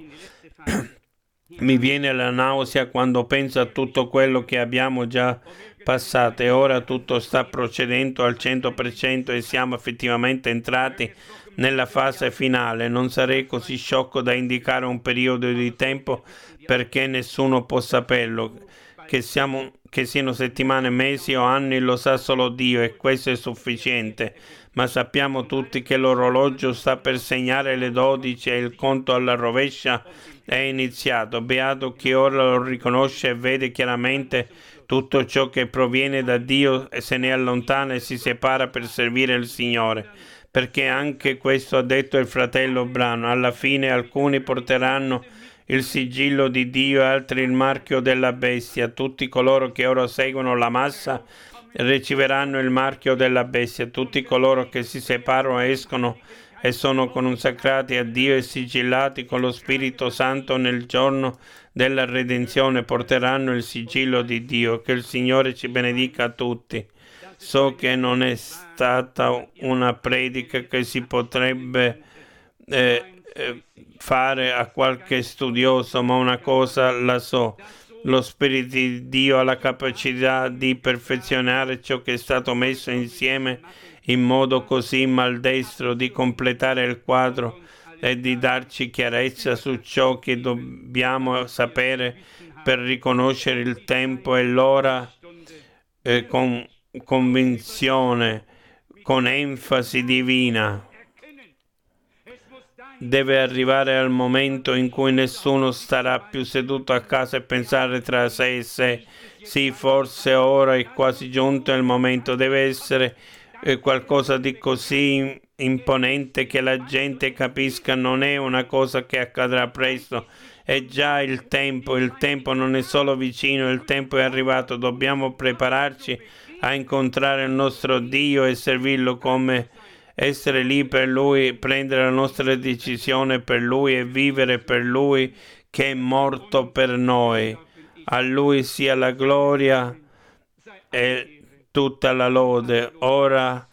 mi viene la nausea quando penso a tutto quello che abbiamo già passato e ora tutto sta procedendo al cento per cento e siamo effettivamente entrati nella fase finale. Non sarei così sciocco da indicare un periodo di tempo perché nessuno può saperlo. Che, siamo, che siano settimane, mesi o anni lo sa solo Dio e questo è sufficiente. Ma sappiamo tutti che l'orologio sta per segnare le dodici e il conto alla rovescia è iniziato. Beato chi ora lo riconosce e vede chiaramente tutto ciò che proviene da Dio e se ne allontana e si separa per servire il Signore. Perché anche questo ha detto il fratello Brano: alla fine alcuni porteranno il sigillo di Dio e altri il marchio della bestia. Tutti coloro che ora seguono la massa riceveranno il marchio della bestia. Tutti coloro che si separano escono e sono consacrati a Dio e sigillati con lo Spirito Santo nel giorno della redenzione porteranno il sigillo di Dio. Che il Signore ci benedica a tutti. So che non è stata una predica che si potrebbe eh, eh, fare a qualche studioso, ma una cosa la so: lo Spirito di Dio ha la capacità di perfezionare ciò che è stato messo insieme in modo così maldestro, di completare il quadro e di darci chiarezza su ciò che dobbiamo sapere per riconoscere il tempo e l'ora eh, con convinzione, con enfasi divina. Deve arrivare al momento in cui nessuno starà più seduto a casa e pensare tra sé e sé: sì, forse ora è quasi giunto il momento. Deve essere eh, qualcosa di così imponente che la gente capisca non è una cosa che accadrà presto, è già il tempo. Il tempo non è solo vicino, il tempo è arrivato. Dobbiamo prepararci a incontrare il nostro Dio e servirlo, come essere lì per Lui, prendere la nostra decisione per Lui e vivere per Lui che è morto per noi. A Lui sia la gloria e tutta la lode, ora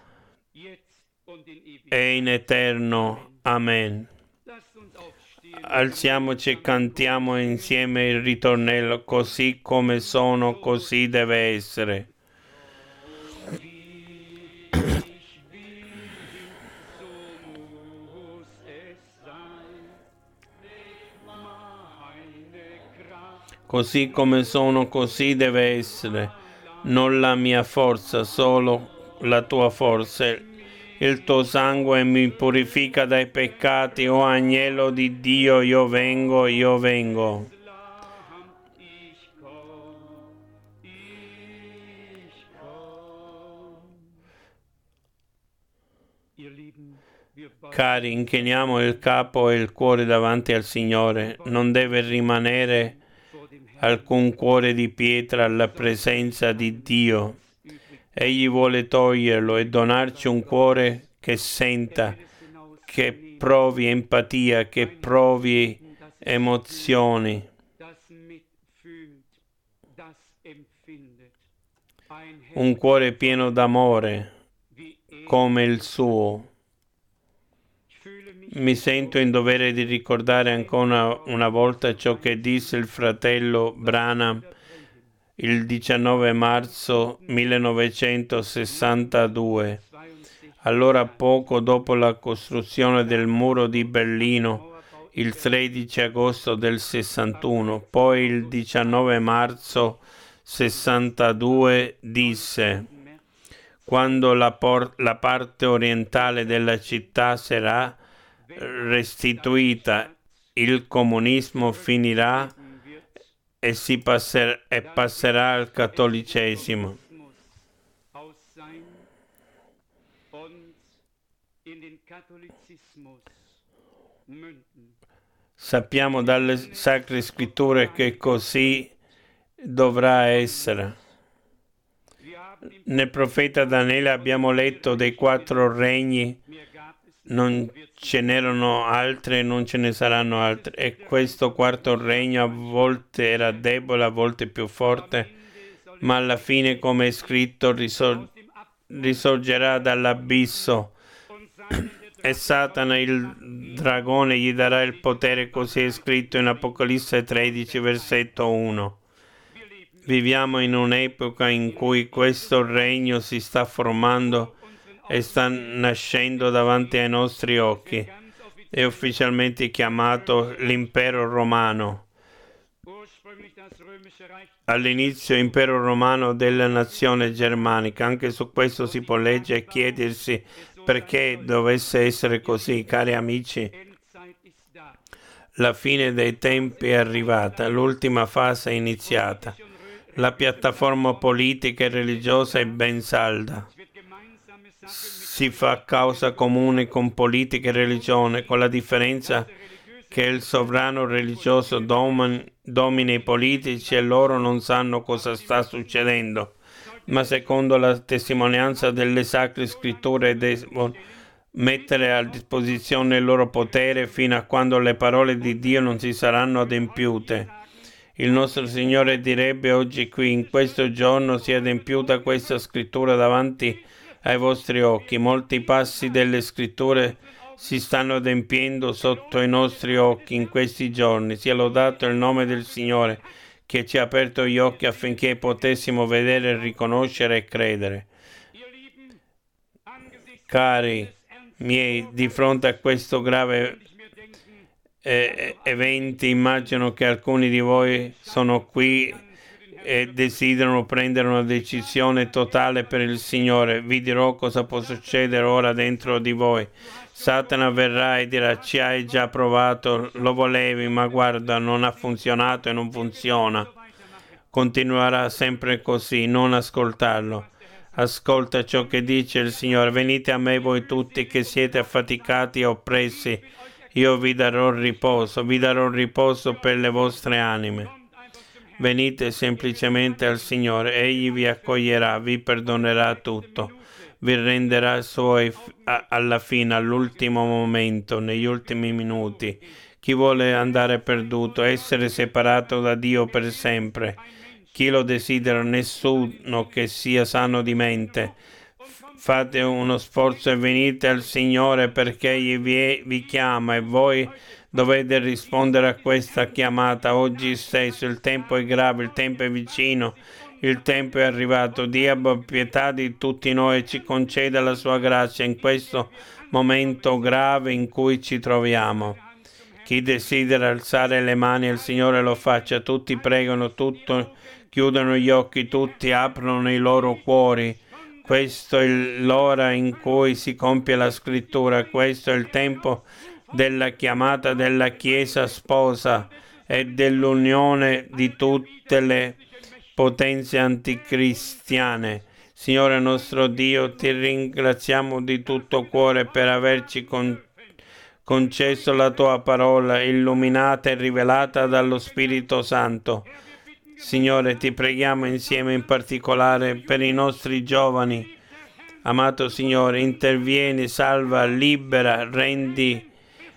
e in eterno. Amen. Alziamoci e cantiamo insieme il ritornello: così come sono, così deve essere. Così come sono, così deve essere. Non la mia forza, solo la tua forza. Il tuo sangue mi purifica dai peccati. O agnello di Dio, io vengo, io vengo. Cari, inchiniamo il capo e il cuore davanti al Signore. Non deve rimanere alcun cuore di pietra alla presenza di Dio. Egli vuole toglierlo e donarci un cuore che senta, che provi empatia, che provi emozioni. Un cuore pieno d'amore come il suo. Mi sento in dovere di ricordare ancora una volta ciò che disse il fratello Branham il diciannove marzo millenovecentosessantadue, allora poco dopo la costruzione del muro di Berlino, il tredici agosto del sessantuno. Poi il diciannove marzo sessantadue disse: quando la, por- la parte orientale della città sarà restituita, il comunismo finirà e si passer- e passerà al cattolicesimo. Sappiamo dalle Sacre Scritture che così dovrà essere. Nel profeta Daniele abbiamo letto dei quattro regni, non ce n'erano altri, non ce ne saranno altri. E questo quarto regno a volte era debole, a volte più forte, ma alla fine, come è scritto, risor- risorgerà dall'abisso. E Satana, il dragone, gli darà il potere, così è scritto in Apocalisse tredici, versetto uno. Viviamo in un'epoca in cui questo regno si sta formando e sta nascendo davanti ai nostri occhi. È ufficialmente chiamato l'impero romano. All'inizio impero romano della nazione germanica. Anche su questo si può leggere e chiedersi perché dovesse essere così. Cari amici, la fine dei tempi è arrivata, l'ultima fase è iniziata. La piattaforma politica e religiosa è ben salda. Si fa causa comune con politica e religione, con la differenza che il sovrano religioso domin- domina i politici e loro non sanno cosa sta succedendo. Ma secondo la testimonianza delle Sacre Scritture devono mettere a disposizione il loro potere fino a quando le parole di Dio non si saranno adempiute. Il nostro Signore direbbe oggi qui: in questo giorno si è adempiuta questa scrittura davanti ai vostri occhi. Molti passi delle scritture si stanno adempiendo sotto i nostri occhi in questi giorni. Sia lodato il nome del Signore, che ci ha aperto gli occhi affinché potessimo vedere, riconoscere e credere. Cari miei, di fronte a questo grave eh, eventi. Immagino che alcuni di voi sono qui e desiderano prendere una decisione totale per il Signore. Vi dirò cosa può succedere ora dentro di voi. Satana verrà e dirà: ci hai già provato, lo volevi, ma guarda, non ha funzionato e non funziona. Continuerà sempre così, non ascoltarlo. Ascolta ciò che dice il Signore. Venite a me voi tutti che siete affaticati e oppressi, io vi darò riposo, vi darò riposo per le vostre anime. Venite semplicemente al Signore, Egli vi accoglierà, vi perdonerà tutto, vi renderà suoi a- alla fine, all'ultimo momento, negli ultimi minuti. Chi vuole andare perduto, essere separato da Dio per sempre. Chi lo desidera, nessuno che sia sano di mente. Fate uno sforzo e venite al Signore, perché Egli vi, vi chiama e voi dovete rispondere a questa chiamata oggi stesso. Il tempo è grave, il tempo è vicino, il tempo è arrivato. Dio abbia pietà di tutti noi e ci conceda la sua grazia in questo momento grave in cui ci troviamo. Chi desidera alzare le mani al Signore lo faccia. Tutti pregano, tutti chiudono gli occhi, tutti aprono i loro cuori. Questo è l'ora in cui si compie la scrittura. Questo è il tempo della chiamata della Chiesa sposa e dell'unione di tutte le potenze anticristiane. Signore nostro Dio, ti ringraziamo di tutto cuore per averci con- concesso la tua parola illuminata e rivelata dallo Spirito Santo. Signore, ti preghiamo insieme in particolare per i nostri giovani. Amato Signore, intervieni, salva, libera, rendi,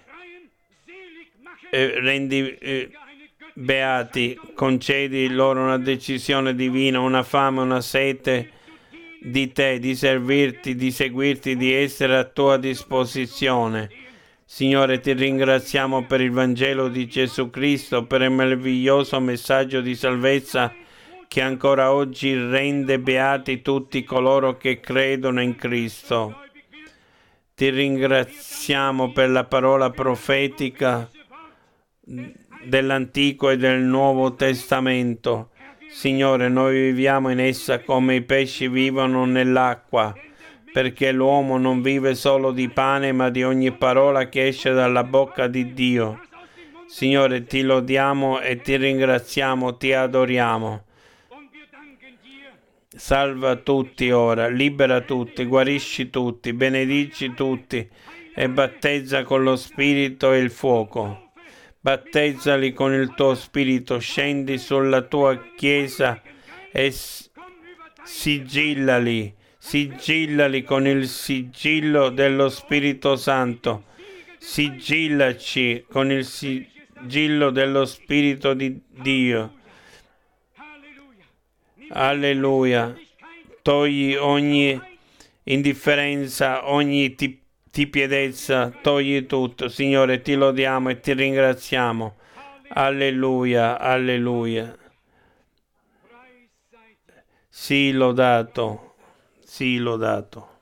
eh, rendi eh, beati, concedi loro una decisione divina, una fame, una sete di te, di servirti, di seguirti, di essere a tua disposizione. Signore, ti ringraziamo per il Vangelo di Gesù Cristo, per il meraviglioso messaggio di salvezza che ancora oggi rende beati tutti coloro che credono in Cristo. Ti ringraziamo per la parola profetica dell'Antico e del Nuovo Testamento. Signore, noi viviamo in essa come i pesci vivono nell'acqua, perché l'uomo non vive solo di pane, ma di ogni parola che esce dalla bocca di Dio. Signore, ti lodiamo e ti ringraziamo, ti adoriamo. Salva tutti ora, libera tutti, guarisci tutti, benedici tutti e battezza con lo Spirito e il fuoco. Battezzali con il tuo Spirito, scendi sulla tua Chiesa e sigillali, sigillali con il sigillo dello Spirito Santo. Sigillaci con il sigillo dello Spirito di Dio. Alleluia. Togli ogni indifferenza, ogni tip- tipiedezza, togli tutto. Signore, ti lodiamo e ti ringraziamo. Alleluia, alleluia. Sii lodato, sii lodato.